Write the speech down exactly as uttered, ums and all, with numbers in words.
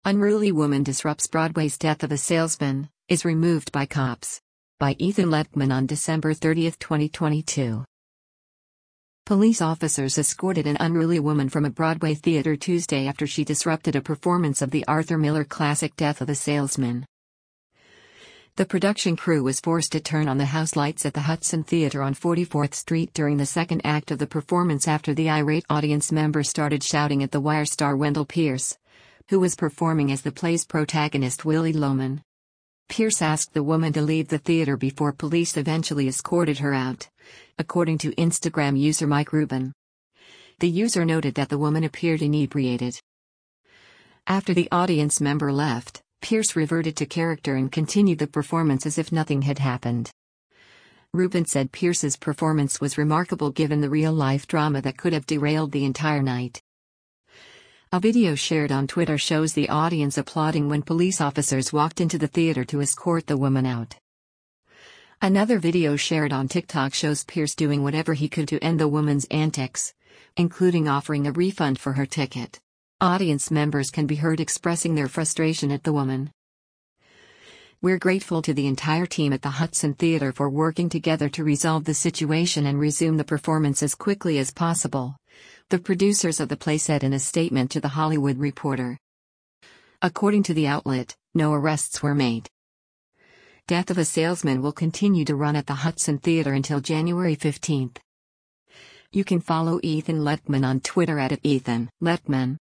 Unruly woman disrupts Broadway's death of a salesman, is removed by cops. By Ethan Lettman on December thirtieth, twenty twenty-two. Police officers escorted an unruly woman from a Broadway theater Tuesday after she disrupted a performance of the Arthur Miller classic Death of a Salesman. The production crew was forced to turn on the house lights at the Hudson Theater on forty-fourth Street during the second act of the performance after the irate audience member started shouting at the Wire star Wendell Pierce, who was performing as the play's protagonist Willy Loman. Pierce asked the woman to leave the theater before police eventually escorted her out, according to Instagram user Mike Rubin. The user noted that the woman appeared inebriated. After the audience member left, Pierce reverted to character and continued the performance as if nothing had happened. Rubin said Pierce's performance was remarkable given the real-life drama that could have derailed the entire night. A video shared on Twitter shows the audience applauding when police officers walked into the theater to escort the woman out. Another video shared on TikTok shows Pierce doing whatever he could to end the woman's antics, including offering a refund for her ticket. Audience members can be heard expressing their frustration at the woman. "We're grateful to the entire team at the Hudson Theater for working together to resolve the situation and resume the performance as quickly as possible," the producers of the play said in a statement to The Hollywood Reporter. According to the outlet, no arrests were made. Death of a Salesman will continue to run at the Hudson Theater until January fifteenth. You can follow Ethan Lettman on Twitter at Ethan Lettman.